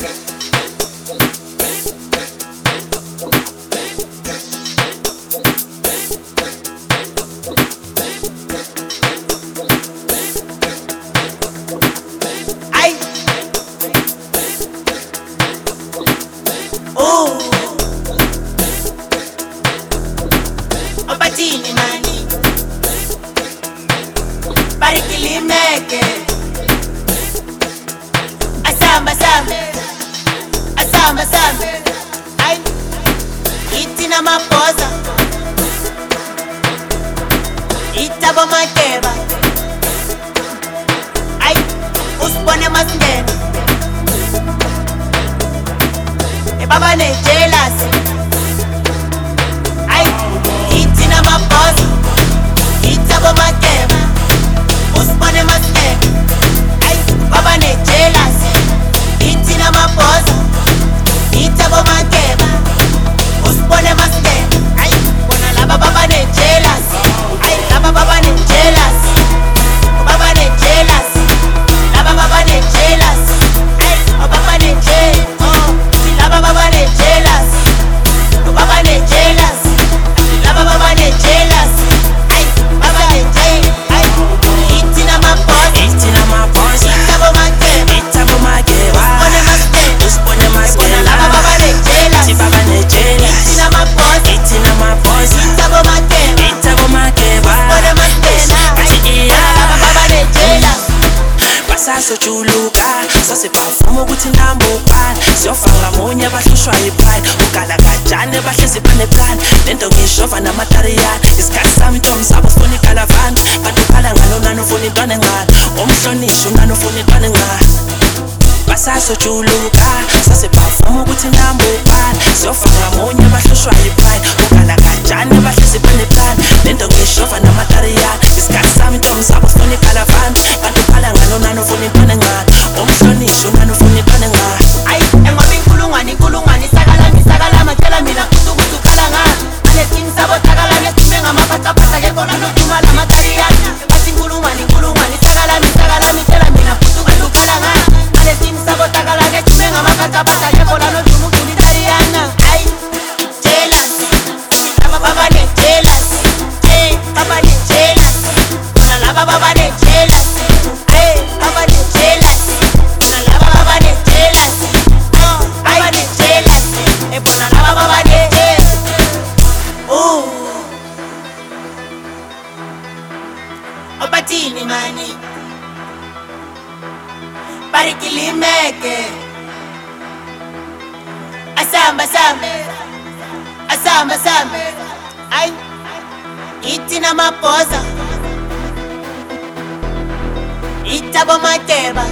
Opatini mani Barikilimeke Asamba sambe Ay Itina maposa Itabo makeba Ay Usbone masngena Baba ne jealous Ay Itina maposa Itabo makeba Usbone masngena Ay Baba ne jealous Itina maposa Itabo makeba Usbone masngena Ay Bona laba baba ne jealous Ay laba baba ne jealous Baba ne jealous Laba baba ne jealous Ay baba ne jealous Laba baba ne jealous Baba ne jealous Laba baba ne jealous Ay baba ne jealous Ay Itina maposa Itabo makeba Usbone masngena Laba baba ne jealous Itina maposa Itabo makeba Usbone masngena Ay laba baba ne jealous Basasojuluka sasebavuma ukuthi nambukani siyofaka munye bahlushwa yipride ukala kajane bahlezi baneplan lento ngishova namatariyani isikhathi sami tomsabo sifuna ikalavani bantu khala ngalo nani ufuna intwana engani umhlonishwa nani ufuna intwana engani basasojuluka sasebavuma ukuthi nambukani siyofaka munye bahlushwa yipride ukala kajane bahlezi baneplan lento ngishova namatariyani isikhathi sami tomsabo sifuna ikalavani bantu khala ngalo nani ufuna intwana engani umhlonishwa nani ufuna intwana engani Ay engoba inkulungwane sakala matshela mina ukuthi ukhala ngani Alesini sabo takala nesime ngamaphathaphatha ke kona noduma lamatariyani Athi inkulungwane sakala mitshela mina ukuthi ukhala ngani Alesini sabo takala nesime ngamaphathaphatha ke kona noduma ulitariyana Ay jealous Laba baba ne jealous Baba ne jealous Bona laba baba ne jealous Ay baba ne jealous Bona laba baba ne jealous Baba ne jealous Bona laba baba ne jealous Opatini mani Barikilimeke Asamba Ay Itina maposa Itabo makeba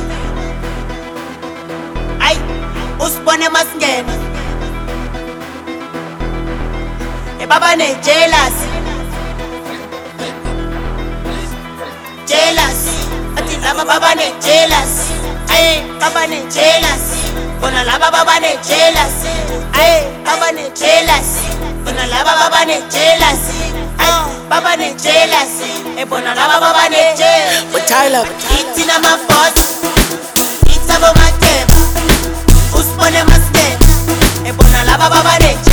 Ay Usbone masngena Baba ne jealous Ati laba baba ne jealous Ay baba ne jealous Bona laba baba ne jealous Ay baba ne jealous Bona laba baba ne jealous Ay baba ne jealous Bona laba baba ne jealous But Tyler Itina maposa Itabo makeba Usbone masngena Bona laba baba ne jealous